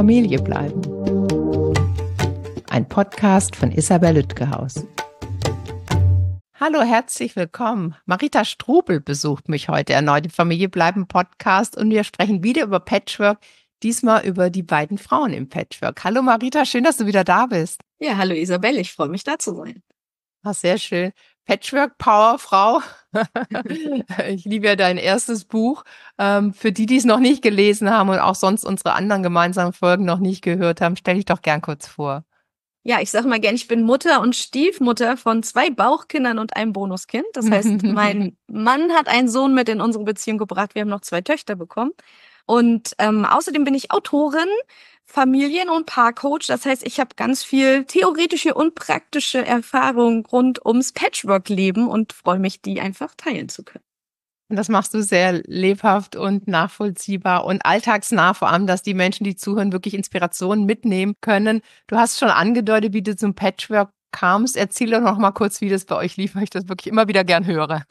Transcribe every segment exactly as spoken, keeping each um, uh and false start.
Familie bleiben. Ein Podcast von Isabel Lütgehaus. Hallo, herzlich willkommen. Marita Strubel besucht mich heute erneut im Familie bleiben Podcast und wir sprechen wieder über Patchwork, diesmal über die beiden Frauen im Patchwork. Hallo Marita, schön, dass du wieder da bist. Ja, hallo Isabel, ich freue mich, da zu sein. Ach, sehr schön. Patchwork Power Frau. Ich liebe ja dein erstes Buch. Ähm, für die, die es noch nicht gelesen haben und auch sonst unsere anderen gemeinsamen Folgen noch nicht gehört haben, stell dich doch gern kurz vor. Ja, ich sag mal gern, ich bin Mutter und Stiefmutter von zwei Bauchkindern und einem Bonuskind. Das heißt, mein Mann hat einen Sohn mit in unsere Beziehung gebracht. Wir haben noch zwei Töchter bekommen. Und ähm, außerdem bin ich Autorin, Familien- und Paarcoach. Das heißt, ich habe ganz viel theoretische und praktische Erfahrung rund ums Patchwork-Leben und freue mich, die einfach teilen zu können. Und das machst du sehr lebhaft und nachvollziehbar und alltagsnah, vor allem, dass die Menschen, die zuhören, wirklich Inspirationen mitnehmen können. Du hast schon angedeutet, wie du zum Patchwork kamst. Erzähl doch noch mal kurz, wie das bei euch lief, weil ich das wirklich immer wieder gern höre.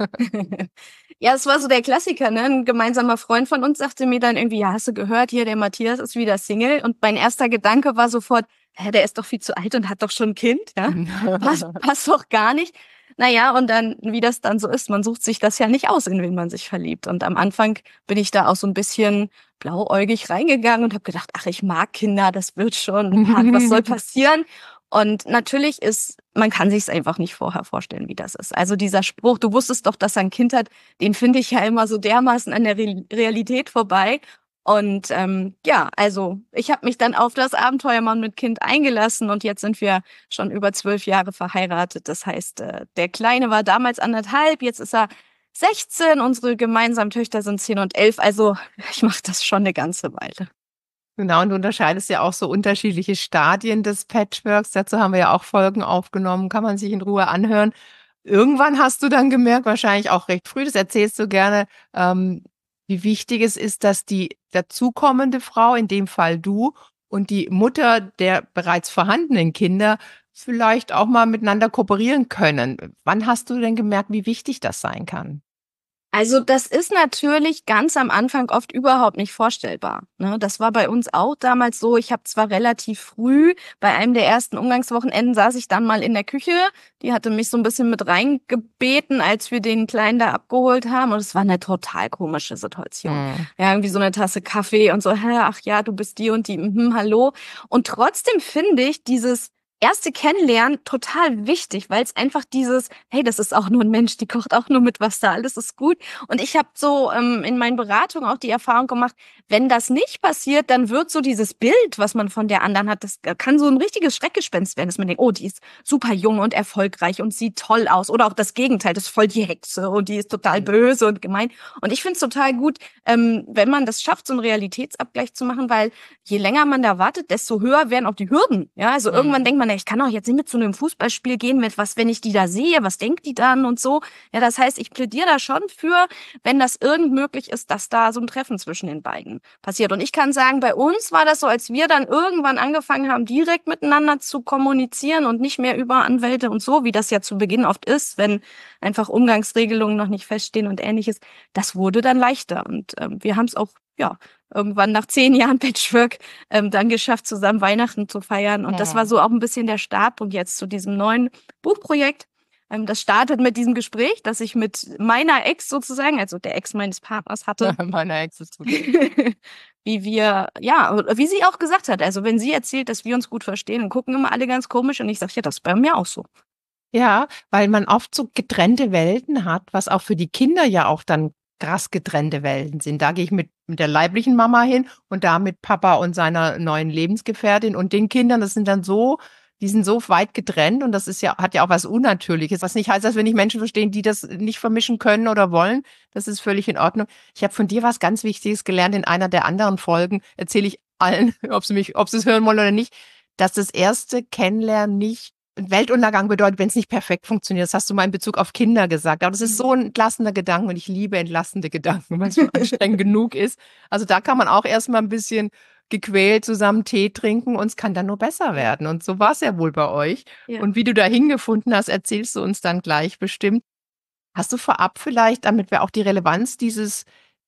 Ja, es war so der Klassiker, ne? Ein gemeinsamer Freund von uns sagte mir dann irgendwie, ja, hast du gehört, hier, der Matthias ist wieder Single. Und mein erster Gedanke war sofort, hä, der ist doch viel zu alt und hat doch schon ein Kind, ja? Passt, passt doch gar nicht. Naja, und dann, wie das dann so ist, man sucht sich das ja nicht aus, in wen man sich verliebt. Und am Anfang bin ich da auch so ein bisschen blauäugig reingegangen und habe gedacht, ach, ich mag Kinder, das wird schon, was soll passieren? Und natürlich ist, man kann sich's einfach nicht vorher vorstellen, wie das ist. Also dieser Spruch, du wusstest doch, dass er ein Kind hat, den finde ich ja immer so dermaßen an der Re- Realität vorbei. Und ähm, ja, also ich habe mich dann auf das Abenteuer Mann mit Kind eingelassen und jetzt sind wir schon über zwölf Jahre verheiratet. Das heißt, äh, der Kleine war damals anderthalb, jetzt ist er sechzehn, unsere gemeinsamen Töchter sind zehn und elf. Also ich mache das schon eine ganze Weile. Genau, und du unterscheidest ja auch so unterschiedliche Stadien des Patchworks. Dazu haben wir ja auch Folgen aufgenommen, kann man sich in Ruhe anhören. Irgendwann hast du dann gemerkt, wahrscheinlich auch recht früh, das erzählst du gerne, ähm, wie wichtig es ist, dass die dazukommende Frau, in dem Fall du, und die Mutter der bereits vorhandenen Kinder vielleicht auch mal miteinander kooperieren können. Wann hast du denn gemerkt, wie wichtig das sein kann? Also das ist natürlich ganz am Anfang oft überhaupt nicht vorstellbar. Ne? Das war bei uns auch damals so. Ich habe zwar relativ früh, bei einem der ersten Umgangswochenenden saß ich dann mal in der Küche. Die hatte mich so ein bisschen mit reingebeten, als wir den Kleinen da abgeholt haben. Und es war eine total komische Situation. Mhm. Ja, irgendwie so eine Tasse Kaffee und so, hä, ach ja, du bist die und die, mhm, hallo. Und trotzdem finde ich dieses erste Kennenlernen total wichtig, weil es einfach dieses, hey, das ist auch nur ein Mensch, die kocht auch nur mit Wasser, alles ist gut. Und ich habe so ähm, in meinen Beratungen auch die Erfahrung gemacht, wenn das nicht passiert, dann wird so dieses Bild, was man von der anderen hat, das kann so ein richtiges Schreckgespenst werden, dass man denkt, oh, die ist super jung und erfolgreich und sieht toll aus. Oder auch das Gegenteil, das ist voll die Hexe und die ist total böse und gemein. Und ich finde es total gut, ähm, wenn man das schafft, so einen Realitätsabgleich zu machen, weil je länger man da wartet, desto höher werden auch die Hürden. Ja, also mhm. irgendwann denkt man, ich kann auch jetzt nicht mit zu einem Fußballspiel gehen, mit was, wenn ich die da sehe, was denkt die dann und so. Ja, das heißt, ich plädiere da schon für, wenn das irgend möglich ist, dass da so ein Treffen zwischen den beiden passiert. Und ich kann sagen, bei uns war das so, als wir dann irgendwann angefangen haben, direkt miteinander zu kommunizieren und nicht mehr über Anwälte und so, wie das ja zu Beginn oft ist, wenn einfach Umgangsregelungen noch nicht feststehen und Ähnliches. Das wurde dann leichter und ähm, wir haben es auch, ja, irgendwann nach zehn Jahren Patchwork ähm, dann geschafft, zusammen Weihnachten zu feiern. Und ja. das war so auch ein bisschen der Startpunkt jetzt zu diesem neuen Buchprojekt. Ähm, das startet mit diesem Gespräch, das ich mit meiner Ex sozusagen, also der Ex meines Partners hatte. Ja, meiner Ex ist gut. Wie wir, ja, wie sie auch gesagt hat, also wenn sie erzählt, dass wir uns gut verstehen, dann gucken immer alle ganz komisch und ich sage, ja, das ist bei mir auch so. Ja, weil man oft so getrennte Welten hat, was auch für die Kinder ja auch dann krass getrennte Welten sind. Da gehe ich mit, mit der leiblichen Mama hin und da mit Papa und seiner neuen Lebensgefährtin und den Kindern, das sind dann so, die sind so weit getrennt und das ist ja, hat ja auch was Unnatürliches, was nicht heißt, dass wir nicht Menschen verstehen, die das nicht vermischen können oder wollen. Das ist völlig in Ordnung. Ich habe von dir was ganz Wichtiges gelernt in einer der anderen Folgen, erzähle ich allen, ob sie mich, ob sie es hören wollen oder nicht, dass das erste Kennenlernen nicht Weltuntergang bedeutet, wenn es nicht perfekt funktioniert. Das hast du mal in Bezug auf Kinder gesagt. Aber das ist so ein entlastender Gedanke und ich liebe entlastende Gedanken, wenn es schon anstrengend genug ist. Also da kann man auch erstmal ein bisschen gequält zusammen Tee trinken und es kann dann nur besser werden. Und so war es ja wohl bei euch. Ja. Und wie du da hingefunden hast, erzählst du uns dann gleich bestimmt. Hast du vorab vielleicht, damit wir auch die Relevanz dieses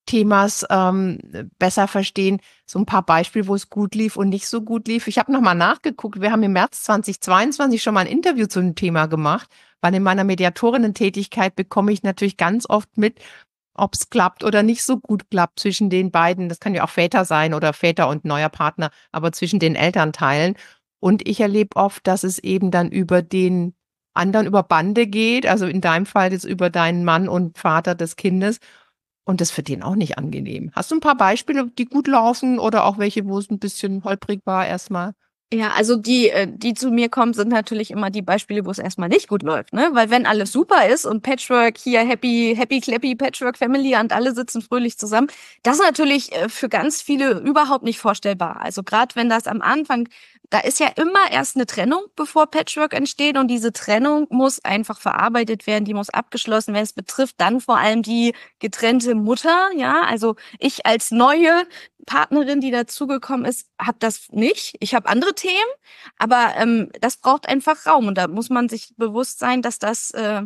Themas ähm, besser verstehen. So ein paar Beispiele, wo es gut lief und nicht so gut lief. Ich habe noch mal nachgeguckt. Wir haben im März zweitausendzweiundzwanzig schon mal ein Interview zu dem Thema gemacht, weil in meiner Mediatorinnen-Tätigkeit bekomme ich natürlich ganz oft mit, ob es klappt oder nicht so gut klappt zwischen den beiden. Das kann ja auch Väter sein oder Väter und neuer Partner, aber zwischen den Elternteilen. Und ich erlebe oft, dass es eben dann über den anderen, über Bande geht, also in deinem Fall jetzt über deinen Mann und Vater des Kindes. Und das ist für den auch nicht angenehm. Hast du ein paar Beispiele, die gut laufen oder auch welche, wo es ein bisschen holprig war erstmal? Ja, also die, äh, die zu mir kommen, sind natürlich immer die Beispiele, wo es erstmal nicht gut läuft, ne? Weil wenn alles super ist und Patchwork hier, happy, happy, clappy, Patchwork Family und alle sitzen fröhlich zusammen, das ist natürlich äh, für ganz viele überhaupt nicht vorstellbar. Also gerade wenn das am Anfang, da ist ja immer erst eine Trennung, bevor Patchwork entsteht, und diese Trennung muss einfach verarbeitet werden, die muss abgeschlossen werden. Es betrifft dann vor allem die getrennte Mutter, ja, also ich als neue Partnerin, die dazugekommen ist, habe das nicht. Ich habe andere Themen, aber ähm, das braucht einfach Raum, und da muss man sich bewusst sein, dass das äh,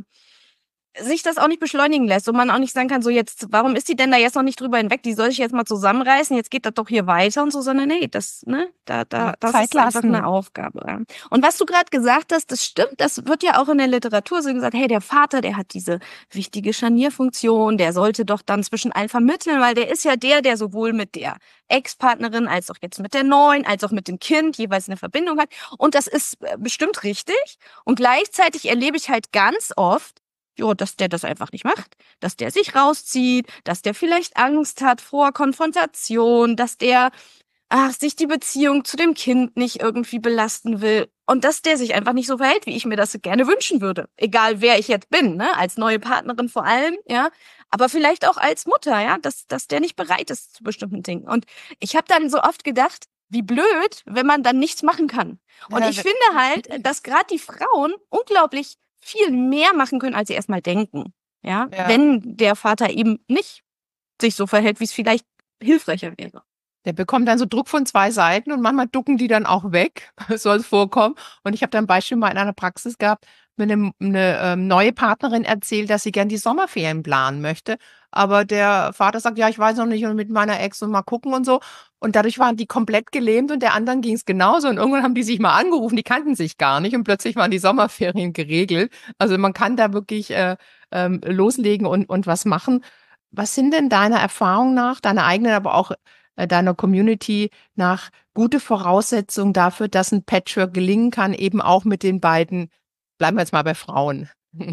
sich das auch nicht beschleunigen lässt und man auch nicht sagen kann, so jetzt, warum ist die denn da jetzt noch nicht drüber hinweg? Die soll sich jetzt mal zusammenreißen, jetzt geht das doch hier weiter und so, sondern nee, das, ne, da, da, das Zeit ist einfach lassen. eine Aufgabe. Und was du gerade gesagt hast, das stimmt, das wird ja auch in der Literatur so gesagt, hey, der Vater, der hat diese wichtige Scharnierfunktion, der sollte doch dann zwischen allen vermitteln, weil der ist ja der, der sowohl mit der Ex-Partnerin als auch jetzt mit der neuen, als auch mit dem Kind jeweils eine Verbindung hat. Und das ist bestimmt richtig. Und gleichzeitig erlebe ich halt ganz oft, jo, dass der das einfach nicht macht, dass der sich rauszieht, dass der vielleicht Angst hat vor Konfrontation, dass der ach, sich die Beziehung zu dem Kind nicht irgendwie belasten will und dass der sich einfach nicht so verhält, wie ich mir das gerne wünschen würde. Egal, wer ich jetzt bin, ne, als neue Partnerin vor allem, ja, aber vielleicht auch als Mutter, ja, dass dass der nicht bereit ist zu bestimmten Dingen. Und ich habe dann so oft gedacht, wie blöd, wenn man dann nichts machen kann. Und Ja, ich finde halt, dass gerade die Frauen unglaublich viel mehr machen können, als sie erstmal denken. Ja, ja. wenn der Vater eben nicht sich so verhält, wie es vielleicht hilfreicher wäre. Der bekommt dann so Druck von zwei Seiten und manchmal ducken die dann auch weg, soll es vorkommen. Und ich habe da ein Beispiel mal in einer Praxis gehabt, mir eine, eine ähm, neue Partnerin erzählt, dass sie gern die Sommerferien planen möchte. Aber der Vater sagt, ja, ich weiß noch nicht, und mit meiner Ex und mal gucken und so. Und dadurch waren die komplett gelähmt und der anderen ging es genauso. Und irgendwann haben die sich mal angerufen, die kannten sich gar nicht und plötzlich waren die Sommerferien geregelt. Also man kann da wirklich äh, ähm, loslegen und, und was machen. Was sind denn deiner Erfahrung nach, deiner eigenen, aber auch äh, deiner Community nach gute Voraussetzungen dafür, dass ein Patchwork gelingen kann, eben auch mit den beiden, bleiben wir jetzt mal bei Frauen.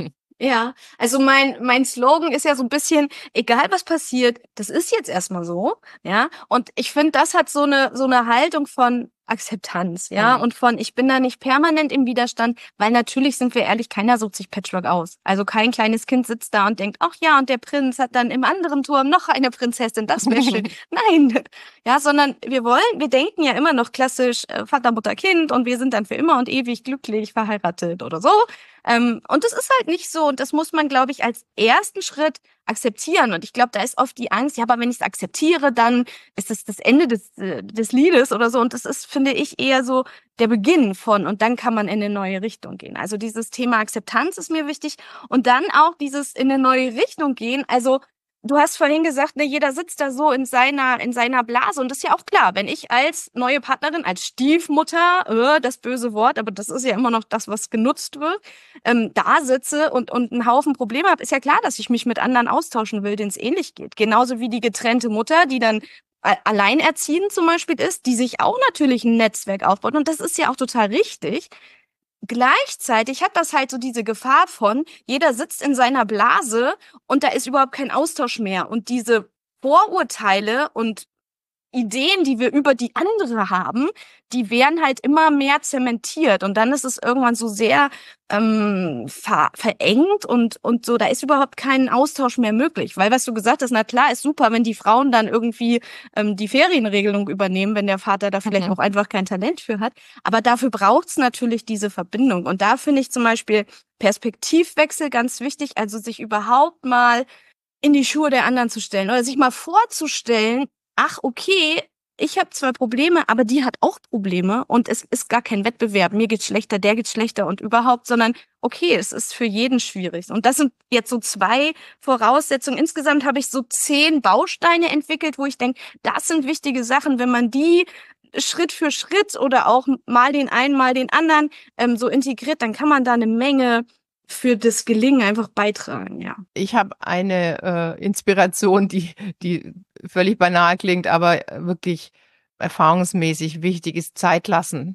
Ja, also mein mein Slogan ist ja so ein bisschen, egal was passiert, das ist jetzt erstmal so, ja? Und ich finde, das hat so eine so eine Haltung von Akzeptanz, ja, Mhm. und von ich bin da nicht permanent im Widerstand, weil natürlich, sind wir ehrlich, keiner sucht sich Patchwork aus. Also kein kleines Kind sitzt da und denkt, ach ja, und der Prinz hat dann im anderen Turm noch eine Prinzessin, das wäre schön. Nein, ja, sondern wir wollen, wir denken ja immer noch klassisch äh, Vater, Mutter, Kind, und wir sind dann für immer und ewig glücklich verheiratet oder so. Ähm, und das ist halt nicht so, und das muss man, glaube ich, als ersten Schritt akzeptieren. Und ich glaube, da ist oft die Angst, ja, aber wenn ich es akzeptiere, dann ist es das Ende des, äh, des Liedes oder so. Und das ist, finde ich, eher so der Beginn von, und dann kann man in eine neue Richtung gehen. Also dieses Thema Akzeptanz ist mir wichtig, und dann auch dieses in eine neue Richtung gehen. Also du hast vorhin gesagt, ne, jeder sitzt da so in seiner in seiner Blase, und das ist ja auch klar, wenn ich als neue Partnerin, als Stiefmutter, äh, das böse Wort, aber das ist ja immer noch das, was genutzt wird, ähm, da sitze und und einen Haufen Probleme habe, ist ja klar, dass ich mich mit anderen austauschen will, denen es ähnlich geht. Genauso wie die getrennte Mutter, die dann a- alleinerziehend zum Beispiel ist, die sich auch natürlich ein Netzwerk aufbaut, und das ist ja auch total richtig. Gleichzeitig hat das halt so diese Gefahr von, jeder sitzt in seiner Blase und da ist überhaupt kein Austausch mehr. Und diese Vorurteile und Ideen, die wir über die andere haben, die werden halt immer mehr zementiert. Und dann ist es irgendwann so sehr ähm, ver verengt und und so, da ist überhaupt kein Austausch mehr möglich. Weil, was du gesagt hast, na klar, ist super, wenn die Frauen dann irgendwie ähm, die Ferienregelung übernehmen, wenn der Vater da vielleicht Mhm. auch einfach kein Talent für hat. Aber dafür braucht's natürlich diese Verbindung. Und da finde ich zum Beispiel Perspektivwechsel ganz wichtig, also sich überhaupt mal in die Schuhe der anderen zu stellen oder sich mal vorzustellen, ach okay, ich habe zwar Probleme, aber die hat auch Probleme und es ist gar kein Wettbewerb. Mir geht's schlechter, der geht schlechter und überhaupt, sondern okay, es ist für jeden schwierig. Und das sind jetzt so zwei Voraussetzungen. Insgesamt habe ich so zehn Bausteine entwickelt, wo ich denke, das sind wichtige Sachen, wenn man die Schritt für Schritt oder auch mal den einen, mal den anderen ähm, so integriert, dann kann man da eine Menge für das Gelingen einfach beitragen, ja. Ich habe eine äh, Inspiration, die, die völlig banal klingt, aber wirklich erfahrungsmäßig wichtig ist: Zeit lassen.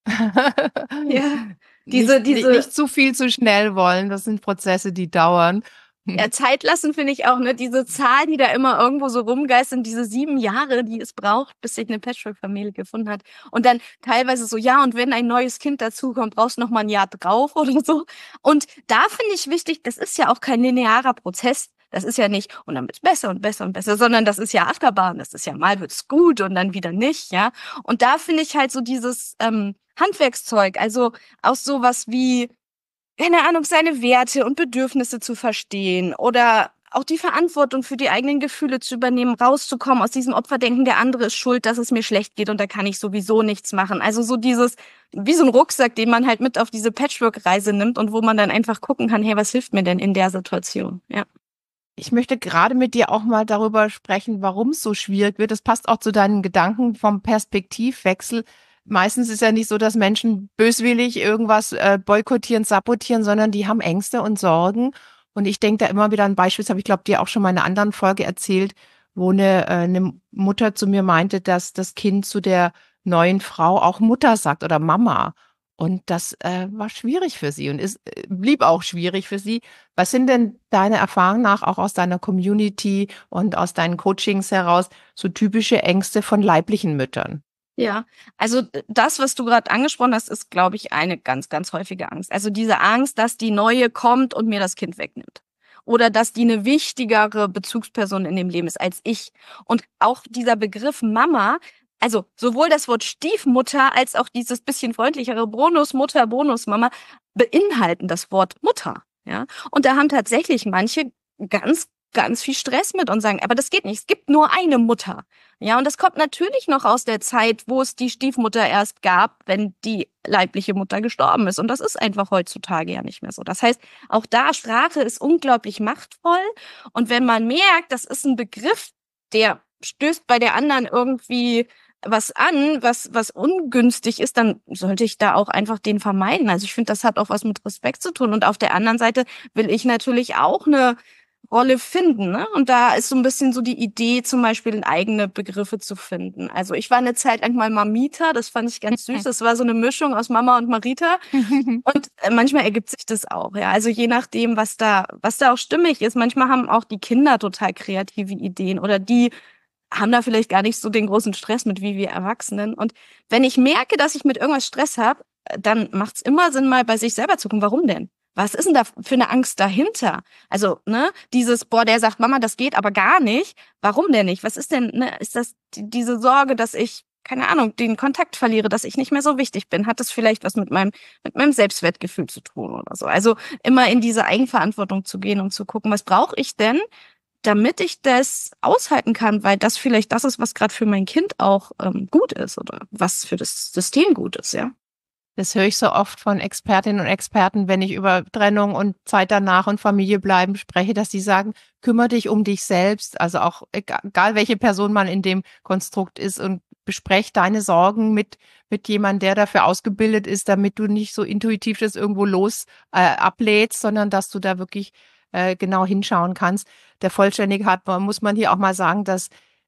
Ja, diese, nicht, diese. Nicht, nicht zu viel zu schnell wollen, das sind Prozesse, die dauern. Ja, Zeit lassen finde ich auch, ne, diese Zahl, die da immer irgendwo so rumgeistern, diese sieben Jahre, die es braucht, bis sich eine Patchwork-Familie gefunden hat. Und dann teilweise so, ja, und wenn ein neues Kind dazukommt, brauchst du noch mal ein Jahr drauf oder so. Und da finde ich wichtig, das ist ja auch kein linearer Prozess. Das ist ja nicht, und dann wird's besser und besser und besser, sondern das ist ja Achterbahn. Das ist ja, mal wird's gut und dann wieder nicht, ja. Und da finde ich halt so dieses ähm, Handwerkszeug, also auch sowas wie, keine Ahnung, seine Werte und Bedürfnisse zu verstehen oder auch die Verantwortung für die eigenen Gefühle zu übernehmen, rauszukommen aus diesem Opferdenken, der andere ist schuld, dass es mir schlecht geht und da kann ich sowieso nichts machen. Also so dieses, wie so ein Rucksack, den man halt mit auf diese Patchwork-Reise nimmt und wo man dann einfach gucken kann, hey, was hilft mir denn in der Situation? Ja. Ich möchte gerade mit dir auch mal darüber sprechen, warum es so schwierig wird. Das passt auch zu deinen Gedanken vom Perspektivwechsel. Meistens ist ja nicht so, dass Menschen böswillig irgendwas äh, boykottieren, sabotieren, sondern die haben Ängste und Sorgen. Und ich denke da immer wieder an Beispiele, das habe ich glaube dir auch schon mal in einer anderen Folge erzählt, wo eine, äh, eine Mutter zu mir meinte, dass das Kind zu der neuen Frau auch Mutter sagt oder Mama. Und das äh, war schwierig für sie und ist, äh, blieb auch schwierig für sie. Was sind denn deiner Erfahrung nach auch aus deiner Community und aus deinen Coachings heraus so typische Ängste von leiblichen Müttern? Ja, also das, was du gerade angesprochen hast, ist, glaube ich, eine ganz, ganz häufige Angst. Also diese Angst, dass die Neue kommt und mir das Kind wegnimmt. Oder dass die eine wichtigere Bezugsperson in dem Leben ist als ich. Und auch dieser Begriff Mama, also sowohl das Wort Stiefmutter als auch dieses bisschen freundlichere Bonusmutter, Bonusmama beinhalten das Wort Mutter. Ja, und da haben tatsächlich manche ganz, ganz viel Stress mit und sagen, aber das geht nicht, es gibt nur eine Mutter. Ja, und das kommt natürlich noch aus der Zeit, wo es die Stiefmutter erst gab, wenn die leibliche Mutter gestorben ist. Und das ist einfach heutzutage ja nicht mehr so. Das heißt, auch da, Sprache ist unglaublich machtvoll. Und wenn man merkt, das ist ein Begriff, der stößt bei der anderen irgendwie was an, was, was ungünstig ist, dann sollte ich da auch einfach den vermeiden. Also ich finde, das hat auch was mit Respekt zu tun. Und auf der anderen Seite will ich natürlich auch eine Rolle finden, ne? Und da ist so ein bisschen so die Idee, zum Beispiel eigene Begriffe zu finden. Also ich war eine Zeit lang mal Mamita, das fand ich ganz süß. Das war so eine Mischung aus Mama und Marita. Und manchmal ergibt sich das auch, ja. Also je nachdem, was da, was da auch stimmig ist. Manchmal haben auch die Kinder total kreative Ideen oder die haben da vielleicht gar nicht so den großen Stress mit wie wir Erwachsenen. Und wenn ich merke, dass ich mit irgendwas Stress habe, dann macht es immer Sinn, mal bei sich selber zu gucken, warum denn? Was ist denn da für eine Angst dahinter? Also, ne, dieses, boah, der sagt, Mama, das geht aber gar nicht. Warum denn nicht? Was ist denn, ne, ist das die, diese Sorge, dass ich, keine Ahnung, den Kontakt verliere, dass ich nicht mehr so wichtig bin? Hat das vielleicht was mit meinem, mit meinem Selbstwertgefühl zu tun oder so? Also, immer in diese Eigenverantwortung zu gehen und zu gucken, was brauche ich denn, damit ich das aushalten kann, weil das vielleicht das ist, was gerade für mein Kind auch ähm, gut ist oder was für das System gut ist, ja. Das höre ich so oft von Expertinnen und Experten, wenn ich über Trennung und Zeit danach und Familie bleiben spreche, dass sie sagen, kümmere dich um dich selbst, also auch egal welche Person man in dem Konstrukt ist und besprech deine Sorgen mit mit jemandem, der dafür ausgebildet ist, damit du nicht so intuitiv das irgendwo los äh, ablädst, sondern dass du da wirklich äh, genau hinschauen kannst. Der Vollständigkeit muss man hier auch mal sagen, dass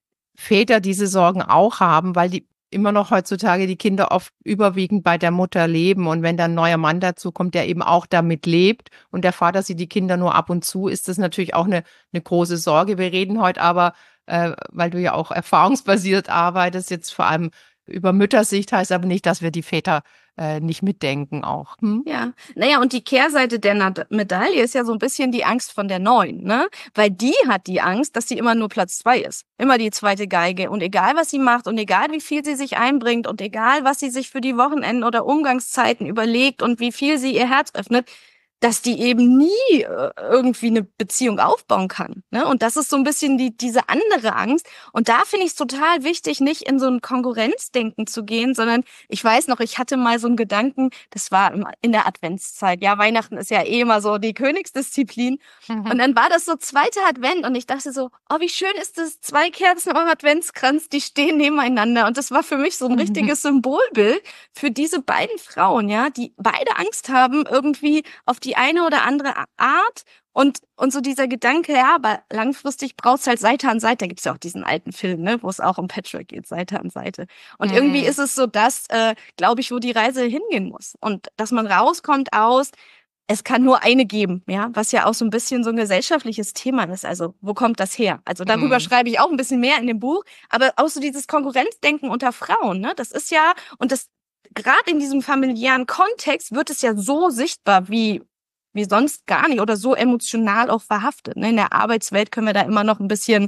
Väter diese Sorgen auch haben, weil die immer noch heutzutage die Kinder oft überwiegend bei der Mutter leben. Und wenn dann ein neuer Mann dazu kommt, der eben auch damit lebt und der Vater sieht die Kinder nur ab und zu, ist das natürlich auch eine, eine große Sorge. Wir reden heute aber, äh, weil du ja auch erfahrungsbasiert arbeitest, jetzt vor allem über Müttersicht, heißt aber nicht, dass wir die Väter äh, nicht mitdenken auch. Hm? Ja, naja, und die Kehrseite der Nad- Medaille ist ja so ein bisschen die Angst von der Neuen, ne? Weil die hat die Angst, dass sie immer nur Platz zwei ist. Immer die zweite Geige. Und egal, was sie macht und egal, wie viel sie sich einbringt und egal, was sie sich für die Wochenenden oder Umgangszeiten überlegt und wie viel sie ihr Herz öffnet, dass die eben nie äh, irgendwie eine Beziehung aufbauen kann. Ne? Und das ist so ein bisschen die, diese andere Angst. Und da finde ich es total wichtig, nicht in so ein Konkurrenzdenken zu gehen, sondern ich weiß noch, ich hatte mal so einen Gedanken, das war im- in der Adventszeit. Ja, Weihnachten ist ja eh immer so die Königsdisziplin. Und dann war das so zweiter Advent und ich dachte so, oh, wie schön ist das, zwei Kerzen am Adventskranz, die stehen nebeneinander. Und das war für mich so ein richtiges Symbolbild für diese beiden Frauen, ja, die beide Angst haben, irgendwie auf die eine oder andere Art. Und, und so dieser Gedanke, ja, aber langfristig braucht's halt Seite an Seite. Da gibt's ja auch diesen alten Film, ne, wo es auch um Patrick geht, Seite an Seite. Und Mhm. irgendwie ist es so das, äh, glaube ich, wo die Reise hingehen muss. Und dass man rauskommt aus, es kann nur eine geben, ja, was ja auch so ein bisschen so ein gesellschaftliches Thema ist. Also, wo kommt das her? Also, darüber Mhm. schreibe ich auch ein bisschen mehr in dem Buch, aber auch so dieses Konkurrenzdenken unter Frauen, ne? Das ist ja, und das gerade in diesem familiären Kontext wird es ja so sichtbar wie wie sonst gar nicht oder so emotional auch verhaftet. Ne? In der Arbeitswelt können wir da immer noch ein bisschen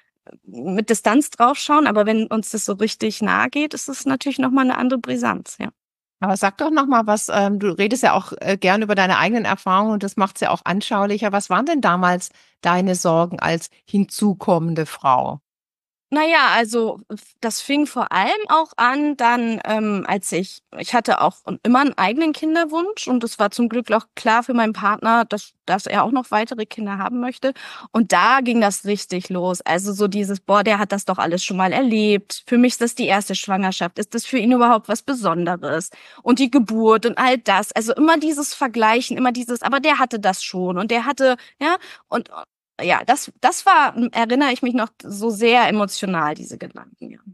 mit Distanz draufschauen, aber wenn uns das so richtig nahe geht, ist es natürlich nochmal eine andere Brisanz, ja. Aber sag doch noch mal was, ähm, du redest ja auch äh, gern über deine eigenen Erfahrungen und das macht's ja auch anschaulicher. Was waren denn damals deine Sorgen als hinzukommende Frau? Naja, also f- das fing vor allem auch an, dann ähm, als ich, ich hatte auch immer einen eigenen Kinderwunsch und es war zum Glück auch klar für meinen Partner, dass, dass er auch noch weitere Kinder haben möchte. Und da ging das richtig los. Also so dieses, boah, der hat das doch alles schon mal erlebt. Für mich ist das die erste Schwangerschaft. Ist das für ihn überhaupt was Besonderes? Und die Geburt und all das. Also immer dieses Vergleichen, immer dieses, aber der hatte das schon und der hatte, ja, und ja, das, das war, erinnere ich mich noch so sehr emotional, diese Gedanken, ja.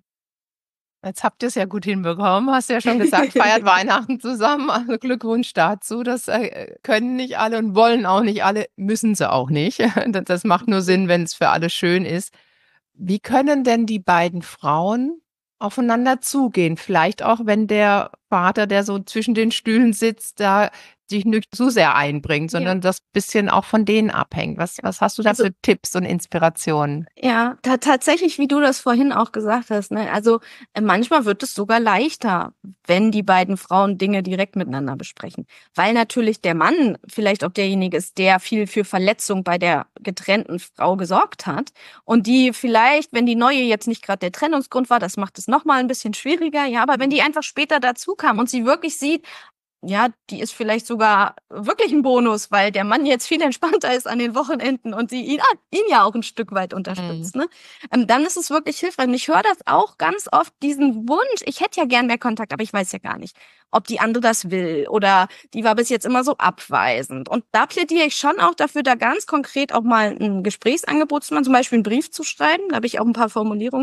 Jetzt habt ihr es ja gut hinbekommen, hast ja schon gesagt, feiert Weihnachten zusammen. Also Glückwunsch dazu. Das äh, können nicht alle und wollen auch nicht alle, müssen sie auch nicht. Das das macht nur Sinn, wenn es für alle schön ist. Wie können denn die beiden Frauen aufeinander zugehen? Vielleicht auch, wenn der Vater, der so zwischen den Stühlen sitzt, da sich nicht zu sehr einbringt, Ja. sondern das bisschen auch von denen abhängt. Was, was hast du da Also für Tipps und Inspirationen? ja, ta tatsächlich, wie du das vorhin auch gesagt hast, ne? Also äh, manchmal wird es sogar leichter, wenn die beiden Frauen Dinge direkt miteinander besprechen, weil natürlich der Mann vielleicht auch derjenige ist, der viel für Verletzung bei der getrennten Frau gesorgt hat und die vielleicht, wenn die neue jetzt nicht gerade der Trennungsgrund war, das macht es noch mal ein bisschen schwieriger, ja, aber wenn die einfach später dazu kam und sie wirklich sieht, ja, die ist vielleicht sogar wirklich ein Bonus, weil der Mann jetzt viel entspannter ist an den Wochenenden und sie ihn, ihn ja auch ein Stück weit Mhm. unterstützt, ne? Ähm, dann ist es wirklich hilfreich. Und ich höre das auch ganz oft, diesen Wunsch, ich hätte ja gern mehr Kontakt, aber ich weiß ja gar nicht, ob die andere das will oder die war bis jetzt immer so abweisend. Und da plädiere ich schon auch dafür, da ganz konkret auch mal ein Gesprächsangebot zu machen, zum Beispiel einen Brief zu schreiben. Da habe ich auch ein paar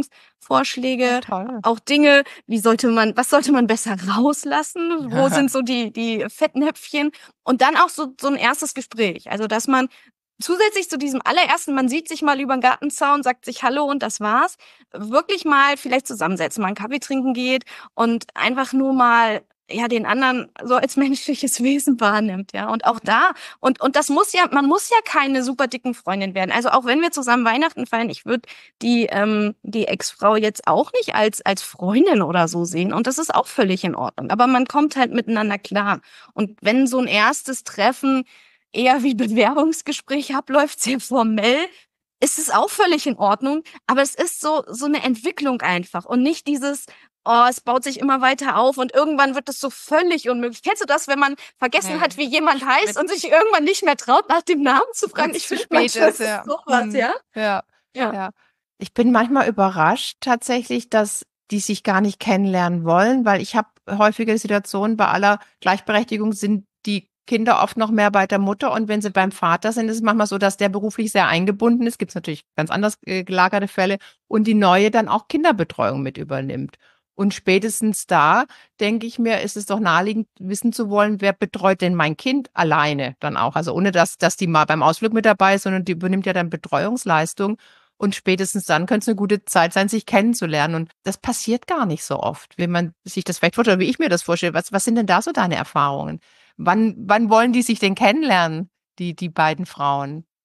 Ja, Formulierungsvorschläge, toll. auch Dinge, wie sollte man, was sollte man besser rauslassen? Wo sind so die, die Fettnäpfchen? Und dann auch so, so ein erstes Gespräch. Also, dass man zusätzlich zu diesem allerersten, man sieht sich mal über den Gartenzaun, sagt sich Hallo und das war's, wirklich mal vielleicht zusammensetzen, mal einen Kaffee trinken geht und einfach nur mal ja den anderen so als menschliches Wesen wahrnimmt, ja. Und auch da, und und das muss ja, man muss ja keine super dicken Freundin werden. Also auch wenn wir zusammen Weihnachten feiern, ich würde die ähm, die Ex-Frau jetzt auch nicht als als Freundin oder so sehen und das ist auch völlig in Ordnung. Aber man kommt halt miteinander klar. Und wenn so ein erstes Treffen eher wie Bewerbungsgespräch abläuft, sehr formell, ist es auch völlig in Ordnung. Aber es ist so so eine Entwicklung einfach und nicht dieses, oh, es baut sich immer weiter auf und irgendwann wird es so völlig unmöglich. Kennst du das, wenn man vergessen hat, Mhm. wie jemand heißt Mit und sich irgendwann nicht mehr traut, nach dem Namen zu fragen? wenn's Ich zu finde spät manchmal ist, ist es ja. sowas, Mhm. ja? Ja, Ja. ja. Ich bin manchmal überrascht tatsächlich, dass die sich gar nicht kennenlernen wollen, weil ich habe häufige Situationen, bei aller Gleichberechtigung sind die Kinder oft noch mehr bei der Mutter und wenn sie beim Vater sind, ist es manchmal so, dass der beruflich sehr eingebunden ist. Gibt es natürlich ganz anders äh, gelagerte Fälle und die Neue dann auch Kinderbetreuung mit übernimmt. Und spätestens da denke ich mir, ist es doch naheliegend, wissen zu wollen, wer betreut denn mein Kind alleine dann auch. Also ohne dass, dass die mal beim Ausflug mit dabei ist, sondern die übernimmt ja dann Betreuungsleistung. Und spätestens dann könnte es eine gute Zeit sein, sich kennenzulernen. Und das passiert gar nicht so oft, wenn man sich das vielleicht vorstellt, wie ich mir das vorstelle. Was, was sind denn da so deine Erfahrungen? Wann, wann wollen die sich denn kennenlernen, die, die beiden Frauen?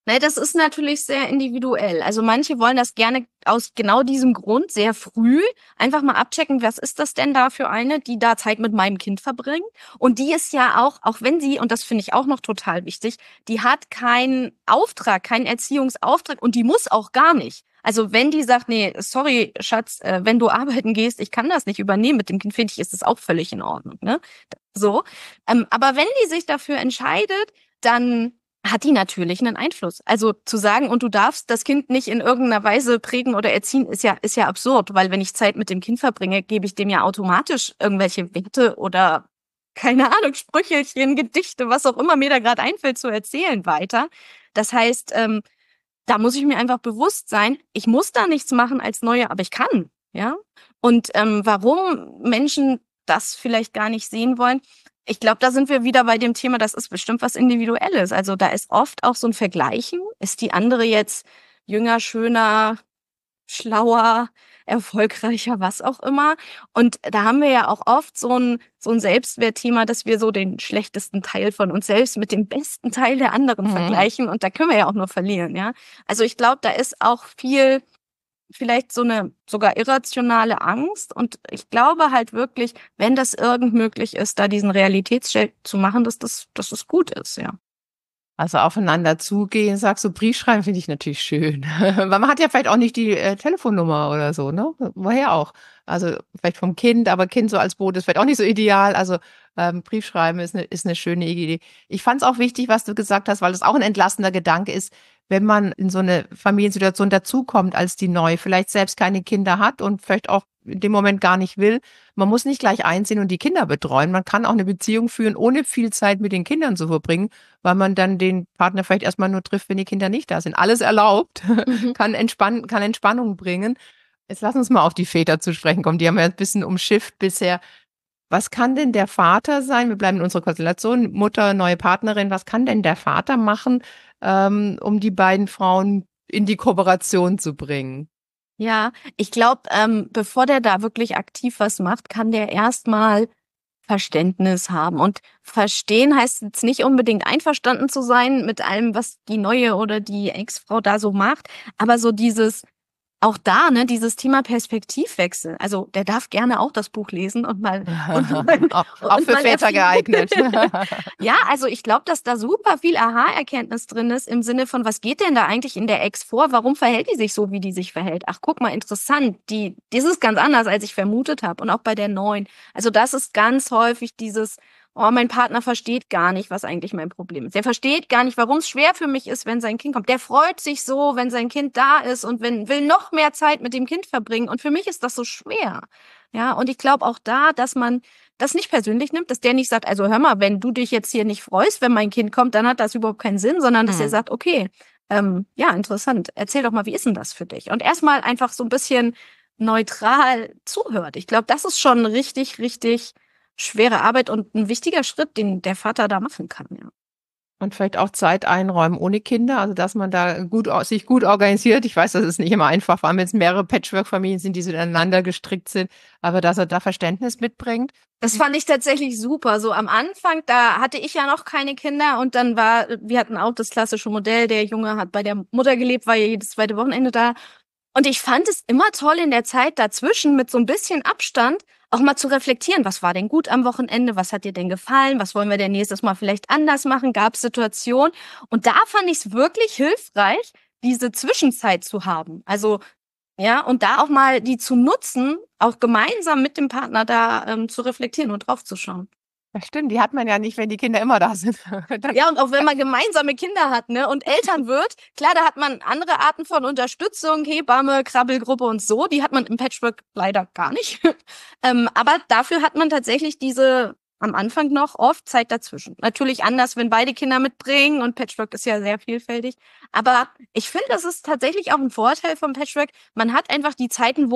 Ne, das ist natürlich sehr individuell. Also manche wollen das gerne aus genau diesem Grund sehr früh einfach mal abchecken, was ist das denn da für eine, die da Zeit mit meinem Kind verbringt. Und die ist ja auch, auch wenn sie, und das finde ich auch noch total wichtig, die hat keinen Auftrag, keinen Erziehungsauftrag und die muss auch gar nicht. Also wenn die sagt, nee, sorry, Schatz, äh, wenn du arbeiten gehst, ich kann das nicht übernehmen mit dem Kind, finde ich, ist das auch völlig in Ordnung. Ne? So. Ähm, aber wenn die sich dafür entscheidet, dann hat die natürlich einen Einfluss. Also zu sagen, und du darfst das Kind nicht in irgendeiner Weise prägen oder erziehen, ist ja, ist ja absurd, weil wenn ich Zeit mit dem Kind verbringe, gebe ich dem ja automatisch irgendwelche Werte oder, keine Ahnung, Sprüchelchen, Gedichte, was auch immer mir da gerade einfällt, zu erzählen weiter. Das heißt, ähm, da muss ich mir einfach bewusst sein, ich muss da nichts machen als Neue, aber ich kann, ja. Und ähm, warum Menschen das vielleicht gar nicht sehen wollen, ich glaube, da sind wir wieder bei dem Thema, das ist bestimmt was Individuelles. Also da ist oft auch so ein Vergleichen. Ist die andere jetzt jünger, schöner, schlauer, erfolgreicher, was auch immer? Und da haben wir ja auch oft so ein, so ein Selbstwertthema, dass wir so den schlechtesten Teil von uns selbst mit dem besten Teil der anderen Mhm. vergleichen. Und da können wir ja auch nur verlieren, ja. Also ich glaube, da ist auch viel vielleicht so eine sogar irrationale Angst. Und ich glaube halt wirklich, wenn das irgend möglich ist, da diesen Realitätscheck zu machen, dass das, dass das gut ist, ja. Also aufeinander zugehen, sagst du, Brief schreiben finde ich natürlich schön. Weil man hat ja vielleicht auch nicht die äh, Telefonnummer oder so, ne? Woher auch? Also vielleicht vom Kind, aber Kind so als Boot ist vielleicht auch nicht so ideal. Also ähm, Brief schreiben ist eine ist eine schöne Idee. Ich fand es auch wichtig, was du gesagt hast, weil es auch ein entlastender Gedanke ist, wenn man in so eine Familiensituation dazukommt als die Neu, vielleicht selbst keine Kinder hat und vielleicht auch in dem Moment gar nicht will. Man muss nicht gleich einziehen und die Kinder betreuen. Man kann auch eine Beziehung führen, ohne viel Zeit mit den Kindern zu verbringen, weil man dann den Partner vielleicht erstmal nur trifft, wenn die Kinder nicht da sind. Alles erlaubt, Mhm. kann entspannen, kann Entspannung bringen. Jetzt lass uns mal auf die Väter zu sprechen kommen. Die haben wir ein bisschen umschifft bisher. Was kann denn der Vater sein? Wir bleiben in unserer Konstellation, Mutter, neue Partnerin. Was kann denn der Vater machen, ähm, um die beiden Frauen in die Kooperation zu bringen? Ja, ich glaube, ähm, bevor der da wirklich aktiv was macht, kann der erstmal Verständnis haben. Und verstehen heißt jetzt nicht unbedingt einverstanden zu sein mit allem, was die neue oder die Ex-Frau da so macht, aber so dieses, auch da, ne, dieses Thema Perspektivwechsel. Also der darf gerne auch das Buch lesen und mal und mal, Auch, auch und für mal Väter erfahren. geeignet. Ja, also ich glaube, dass da super viel Aha-Erkenntnis drin ist im Sinne von, was geht denn da eigentlich in der Ex vor? Warum verhält die sich so, wie die sich verhält? Ach, guck mal, interessant. Die, das ist ganz anders, als ich vermutet habe. Und auch bei der neuen. Also das ist ganz häufig dieses, oh, mein Partner versteht gar nicht, was eigentlich mein Problem ist. Der versteht gar nicht, warum es schwer für mich ist, wenn sein Kind kommt. Der freut sich so, wenn sein Kind da ist und wenn, will noch mehr Zeit mit dem Kind verbringen. Und für mich ist das so schwer. Ja, und ich glaube auch da, dass man das nicht persönlich nimmt, dass der nicht sagt, also hör mal, wenn du dich jetzt hier nicht freust, wenn mein Kind kommt, dann hat das überhaupt keinen Sinn, sondern dass er Hm. sagt, okay, ähm, ja, interessant, erzähl doch mal, wie ist denn das für dich? Und erstmal einfach so ein bisschen neutral zuhört. Ich glaube, das ist schon richtig, richtig schwere Arbeit und ein wichtiger Schritt, den der Vater da machen kann, ja. Und vielleicht auch Zeit einräumen ohne Kinder, also dass man da gut au- sich gut organisiert. Ich weiß, das ist nicht immer einfach, vor allem wenn es mehrere Patchwork-Familien sind, die so ineinander gestrickt sind, aber dass er da Verständnis mitbringt. Das fand ich tatsächlich super. So am Anfang, da hatte ich ja noch keine Kinder und dann war, wir hatten auch das klassische Modell, der Junge hat bei der Mutter gelebt, war ja jedes zweite Wochenende da. Und ich fand es immer toll in der Zeit dazwischen mit so ein bisschen Abstand auch mal zu reflektieren. Was war denn gut am Wochenende? Was hat dir denn gefallen? Was wollen wir denn nächstes Mal vielleicht anders machen? Gab es Situationen? Und da fand ich es wirklich hilfreich, diese Zwischenzeit zu haben. Also ja, und da auch mal die zu nutzen, auch gemeinsam mit dem Partner da ähm, zu reflektieren und draufzuschauen. Das stimmt, die hat man ja nicht, wenn die Kinder immer da sind. Dann, Ja, und auch wenn man gemeinsame Kinder hat, ne, und Eltern wird, klar, da hat man andere Arten von Unterstützung, Hebamme, Krabbelgruppe und so, die hat man im Patchwork leider gar nicht. ähm, aber dafür hat man tatsächlich diese am Anfang noch oft Zeit dazwischen. Natürlich anders, wenn beide Kinder mitbringen und Patchwork ist ja sehr vielfältig. Aber ich finde, das ist tatsächlich auch ein Vorteil vom Patchwork. Man hat einfach die Zeiten, wo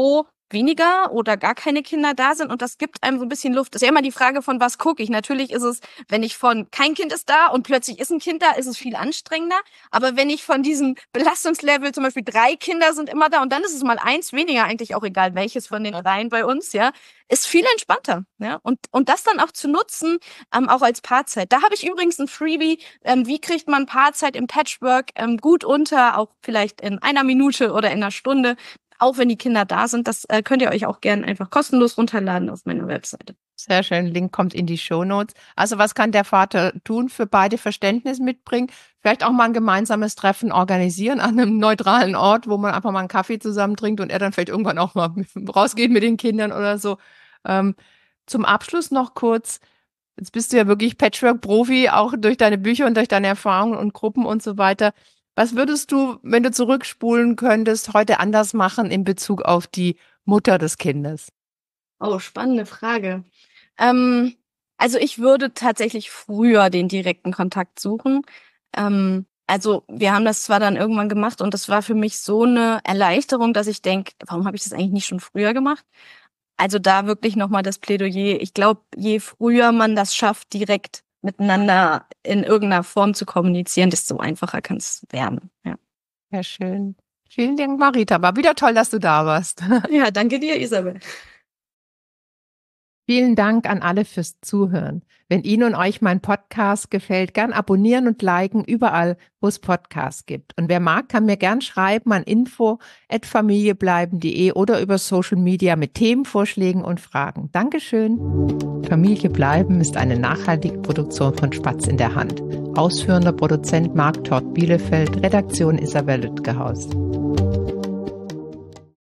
weniger oder gar keine Kinder da sind und das gibt einem so ein bisschen Luft. Das ist ja immer die Frage, von was gucke ich. Natürlich ist es, wenn ich von kein Kind ist da und plötzlich ist ein Kind da, ist es viel anstrengender. Aber wenn ich von diesem Belastungslevel, zum Beispiel drei Kinder sind immer da und dann ist es mal eins weniger, eigentlich auch egal welches von den dreien bei uns, ja, ist viel entspannter. Ja? Und, und das dann auch zu nutzen, ähm, auch als Paarzeit. Da habe ich übrigens ein Freebie, ähm, wie kriegt man Paarzeit im Patchwork ähm, gut unter, auch vielleicht in einer Minute oder in einer Stunde, auch wenn die Kinder da sind. Das äh, könnt ihr euch auch gerne einfach kostenlos runterladen auf meiner Webseite. Sehr schön, Link kommt in die Shownotes. Also was kann der Vater tun, für beide Verständnis mitbringen? Vielleicht auch mal ein gemeinsames Treffen organisieren an einem neutralen Ort, wo man einfach mal einen Kaffee zusammen trinkt und er dann vielleicht irgendwann auch mal rausgeht mit den Kindern oder so. Ähm, zum Abschluss noch kurz, jetzt bist du ja wirklich Patchwork-Profi, auch durch deine Bücher und durch deine Erfahrungen und Gruppen und so weiter. Was würdest du, wenn du zurückspulen könntest, heute anders machen in Bezug auf die Mutter des Kindes? Oh, spannende Frage. Ähm, also ich würde tatsächlich früher den direkten Kontakt suchen. Ähm, also wir haben das zwar dann irgendwann gemacht und das war für mich so eine Erleichterung, dass ich denke, warum habe ich das eigentlich nicht schon früher gemacht? Also da wirklich nochmal das Plädoyer. Ich glaube, je früher man das schafft, direkt miteinander in irgendeiner Form zu kommunizieren, desto einfacher kann es werden. Ja. Ja, schön. Vielen Dank, Marita. War wieder toll, dass du da warst. Ja, danke dir, Isabel. Vielen Dank an alle fürs Zuhören. Wenn Ihnen und euch mein Podcast gefällt, gern abonnieren und liken überall, wo es Podcasts gibt. Und wer mag, kann mir gern schreiben an info at familiebleiben punkt de oder über Social Media mit Themenvorschlägen und Fragen. Dankeschön. Familie bleiben ist eine nachhaltige Produktion von Spatz in der Hand. Ausführender Produzent Marc Tort Bielefeld, Redaktion Isabel Lütgehaus.